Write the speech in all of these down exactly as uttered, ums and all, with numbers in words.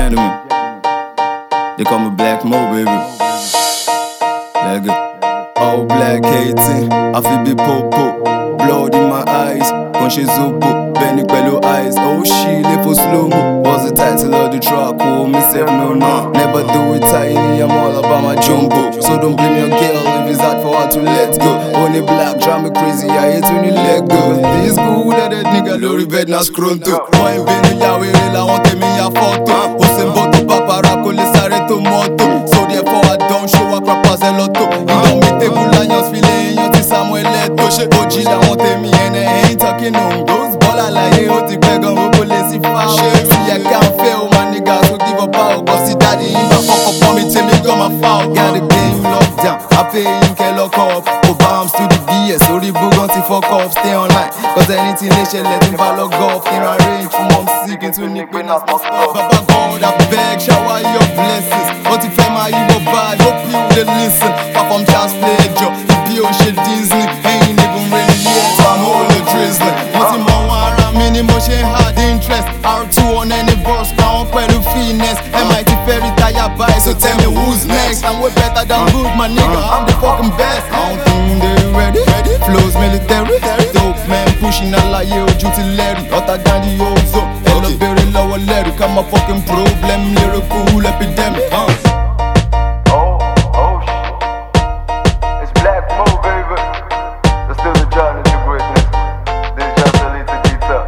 gentlemen, they call me Black Mo, baby. Like it. All black eighteen, I feel be popo. Blood in my eyes, conscious zobo. Benny Quello eyes, oh shit, live for slow-mo. What's the title of the track? Oh, myself, no, no. Never do it tiny, I'm all about my jumbo. So don't blame your girl if it's hard for her to let go. Only black, drive me crazy, I hate when you let go. This good at that nigga, Lori bed na scronto. Moi bene ya wele la honte mi ya photo. Ose mboto papara kole sare to moto. So therefore I don't show up rappers a lotto. You don't meet the gulanyos feeling yon ti Samuel Leto. O G la honte mi and I ain't talking on those. Bola la ye o ti peg on go lazy foul. See I can't fail my niggas who give up out. Cause see daddy in my fuck up on me till me got my foul. Got the game locked down, I pay him can lock up. Obams to the B S, so the book to fuck off. Stay online, cause anything they should let him follow golf. In a range from mom sick into Nick when I stop. Papa God, I beg, shower your blessings. What if I'm you go bad, hope you will listen. Papa I'm just playing job, the P O shit Disney. Ain't even really yet, so I'm all the drizzling. What's in my wire, I'm in emotion, hard interest. R two on any boss, now I'm quite a finesse. M I T very tired by, so tell me who's next. I'm way better than good, my nigga, I'm the fucking best. I don't think they ready, ready. Flows military, dope man pushing a lie, yo, duty Larry. Hotter than the ozone, elevated lower lyric. I'm a fucking problem, lyrical epidemic. Uh. Oh, oh shit. It's Black Mo, baby. There's still a journey to greatness. This is just a little guitar.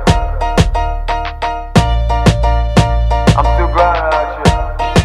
I'm still grinding out here.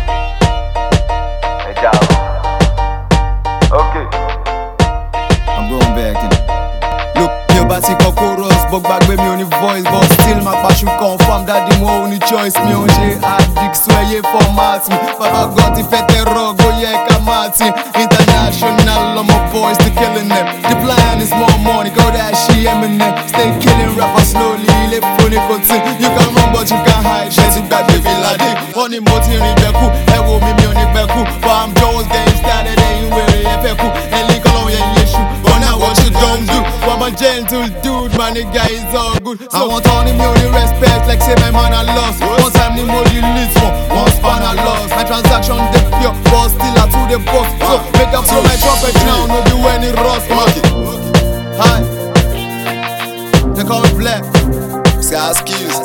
Hey, dog. Okay. I'm going back in. Look, your body chorus, but back with me on the voice. But still my passion confirm that the more only choice. Me on J addict, soyez format me. Papa got the fete rock, go yeah, kamati. International, I'm a boys to killing them. The plan is more money, go that she Eminem. Stay killing rappers slowly, live funny continue. You can run but you can't hide, shit in that baby lady. On the mountain in Beku, I will me on the Beku. But I'm just getting started, ain't wearing a Beku. And legal on your issue, but now what you don't do. I'm a gentle dude, my nigga is all good. So I want all the money respect, like say my man I lost. One time the money leads one, one span I lost. My transaction the pure, but still I to the box. So make up for my trumpet now, no do any rust, man. Hi, they call me Black. Sky skills.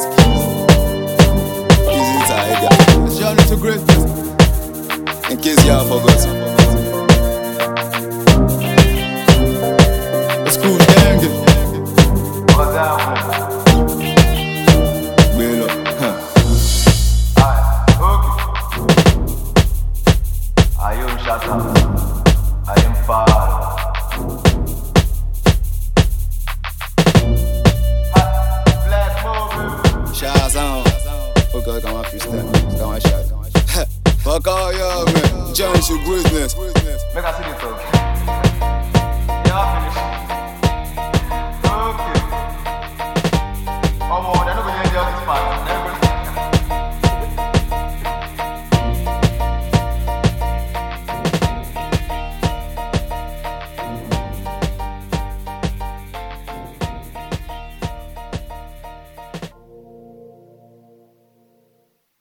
Easy tiger. It's journey to greatness. In case y'all forgot. It's cool, gang. What's that? Wheel up, huh? Alright, okay. I am Shatan. I am Far. Black Mo, baby. Shots on. Fuck all, got my freestyle. Got my shot. Fuck all y'all, man. Journey to greatness.